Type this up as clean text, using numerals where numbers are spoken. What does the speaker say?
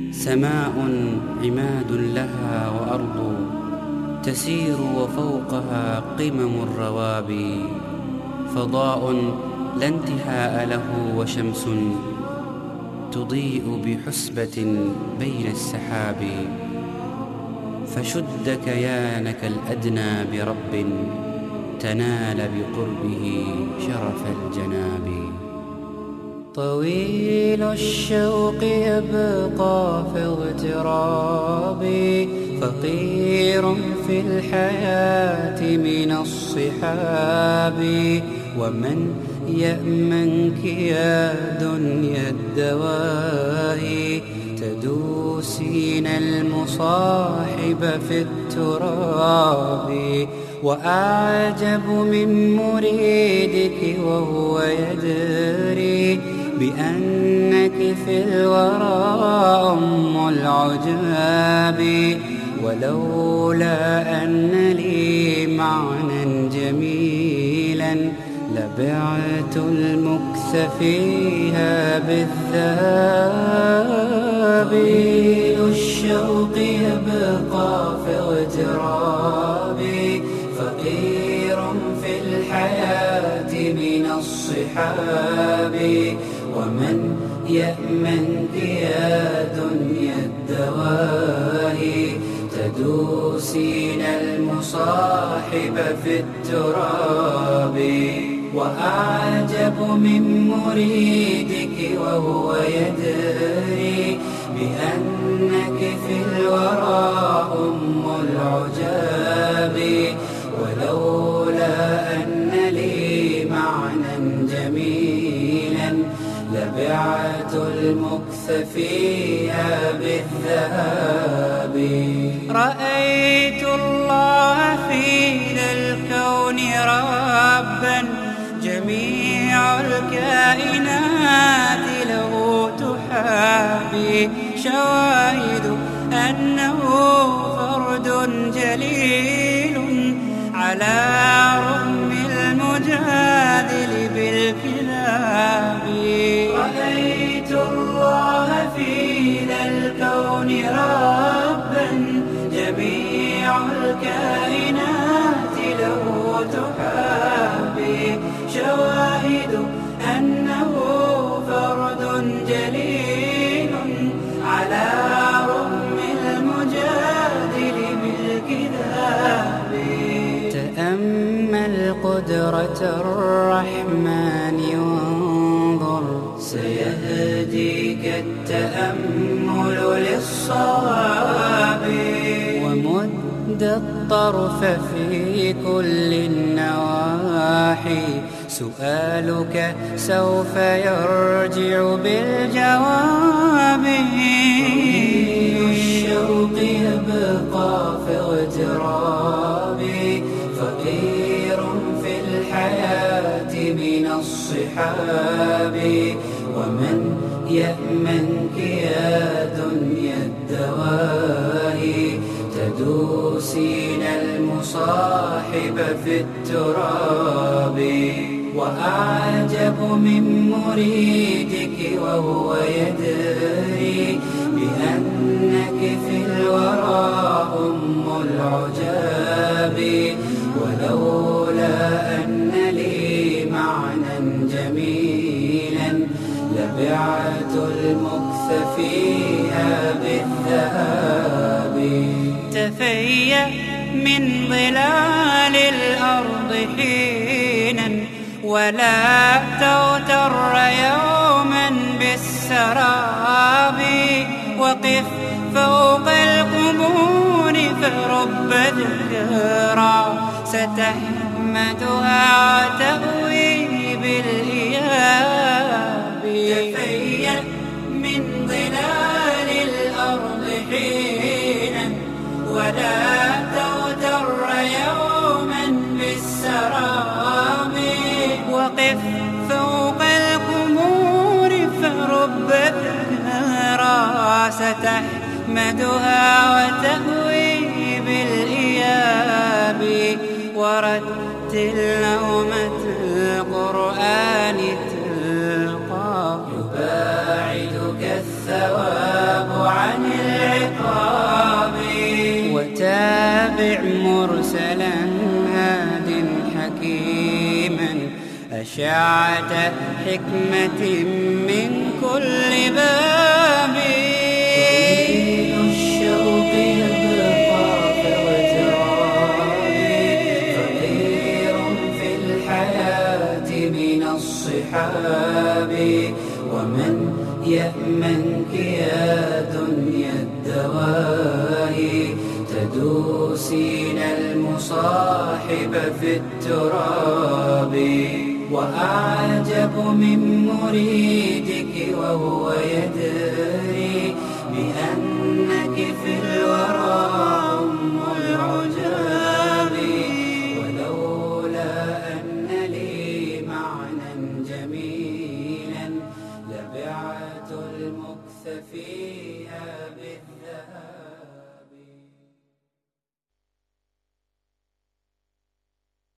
سماء عماد لها وأرض تسير وفوقها قمم الروابي، فضاء لا انتهاء له وشمس تضيء بحسبة بين السحاب. فشد كيانك الأدنى برب تنال بقربه شرف الجناب. طويل الشوق يبقى في اغترابي، فقير في الحياة من الصحاب. ومن يأمنك يا دنيا الدواهي، تدوسين المصاحب في التراب. وأعجب من مريدك وهو يدري بأنك في الورى أم العجاب. ولولا أن لي معنى جميلا لبعت المكث فيها بالذهب. طويل الشوق يبقى في اغترابي، فقير في الحياة من الصحاب. ومن يأمنك يا دنيا الدواهي، تدوسين المصاحب في التراب. وأعجب من مريدك وهو يدري بأنك في الورى أم العجاب. ولولا أن لي معنى جميلا لبعت المكث فيها بالذهاب. رأيت الله في ذا الكون ربا، جميع الكائنات له تحابي. شواهد أنه فرد جليل على رغم المجادل بالكلاب. رأيت الله في ذا الكون ربا، جميع الكائنات له تحابي. شواهد أنه فرد جليل على رغم المجادل بالكذاب. تأمل قدرة الرحمن وانظر، سيهديك التأمل للصواب. ومد الطرف في كل النواحي، سؤالك سوف يرجع بالجواب. الشوق يبقى في اغترابي، فقير في الحياة من الصحاب. ومن يأمنك يا دنيا الدواهي، تدوسين المصاحب في التراب. وأعجب من مريدك وهو يدري بأنك في الورى أم العجاب. ولولا أن لي معنى جميلا لبعت المكث فيها بالذهاب. تفيأ من ظلال الأرض حينا، ولا تغتر يوما بالسراب. وقف فوق القبور فرب ذكرى ستحمدها وتأوي بالإياب. تفيأ من ظلال الأرض حينا، ولا تغتر يوما بالسراب. وقف فوق القبور فرب ذكرى ستحمدها وتأوي بالإياب. ورتل نومة القرآن تلقى، يباعدك الثواب عن تابع مرسلا هاد حكيما أشعة حكمة من كل باب. طويل الشوق يبقى فوجراني فقير في الحياة من الصحاب. ومن يأمنك يا دنيا الدواهي تدوسين المصاحب في التراب. وأعجب من مريدك وهو يدري بأنك في الورى أم العجاب. ولولا أن لي معنى جميلا لبعت المكث فيها